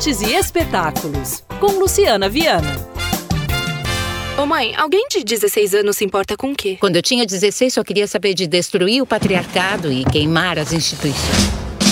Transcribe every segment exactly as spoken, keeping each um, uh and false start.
artes e espetáculos, com Luciana Viana. Ô mãe, alguém de dezesseis anos se importa com o quê? Quando eu tinha dezesseis, só queria saber de destruir o patriarcado e queimar as instituições.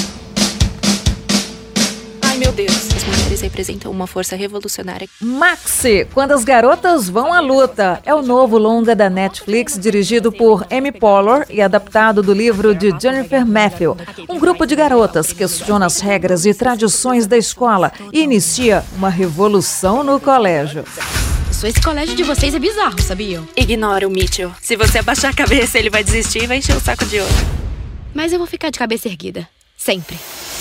Ai, meu Deus, as mulheres representam uma força revolucionária. Maxi, quando as garotas vão à luta, é o novo longa da Netflix, dirigido por Amy Poehler e adaptado do livro de Jennifer Matthew. Um grupo de garotas questiona as regras e tradições da escola e inicia uma revolução no colégio. Esse colégio de vocês é bizarro, sabiam? Ignora o Mitchell. Se você abaixar a cabeça, ele vai desistir e vai encher o saco de ouro. Mas eu vou ficar de cabeça erguida. Sempre.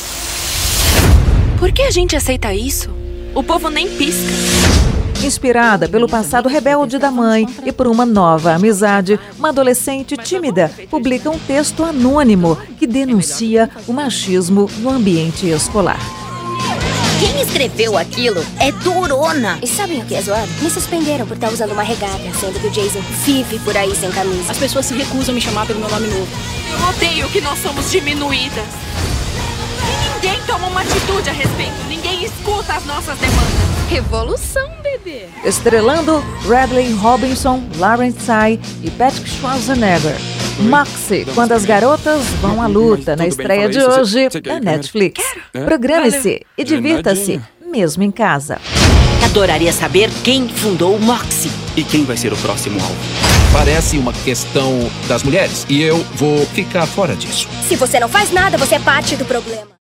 Por que a gente aceita isso? O povo nem pisca. Inspirada pelo passado rebelde da mãe e por uma nova amizade, uma adolescente tímida publica um texto anônimo que denuncia o machismo no ambiente escolar. Quem escreveu aquilo é durona. E sabem o que é zoado? Me suspenderam por estar usando uma regata, sendo que o Jason vive por aí sem camisa. As pessoas se recusam a me chamar pelo meu nome novo. Eu odeio que nós somos diminuídas. E ninguém toma uma atitude a respeito. Ninguém escuta as nossas demandas. Revolução, bebê. Estrelando Bradley Robinson, Lawrence Tsai e Patrick Schwarzenegger. Maxi, quando as garotas vão à luta, na estreia de hoje da Netflix. Programe-se e divirta-se, mesmo em casa. Adoraria saber quem fundou o Moxie. E quem vai ser o próximo alvo? Parece uma questão das mulheres e eu vou ficar fora disso. Se você não faz nada, você é parte do problema.